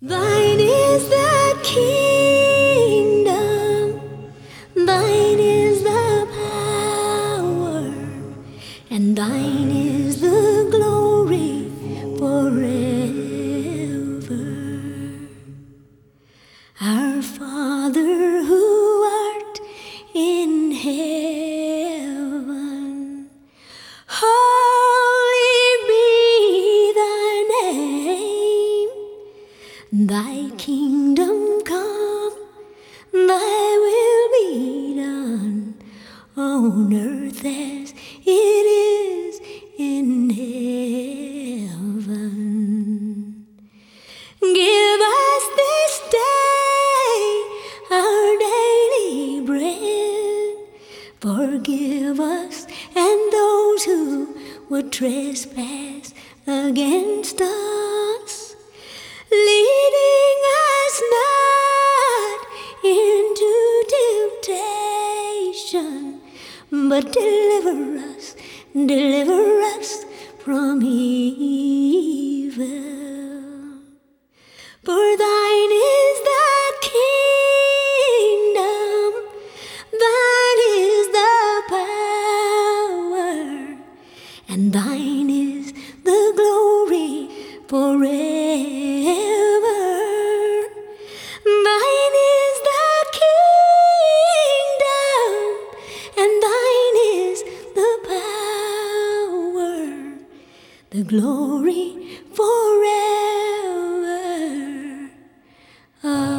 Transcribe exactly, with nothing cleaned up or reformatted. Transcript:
Thine is the kingdom, thine is the power, and thine is the glory forever. Our Father who art in heaven, holy be thy name. Thy kingdom come, thy will be done on earth as it is in heaven. Give us this day our daily bread. Forgive us and those who would trespass against us, leading us not into temptation, but deliver us, deliver us from evil. For thine is the kingdom, thine is the power, and thine is the glory forever. Thine is the kingdom, and thine is the power, the glory forever.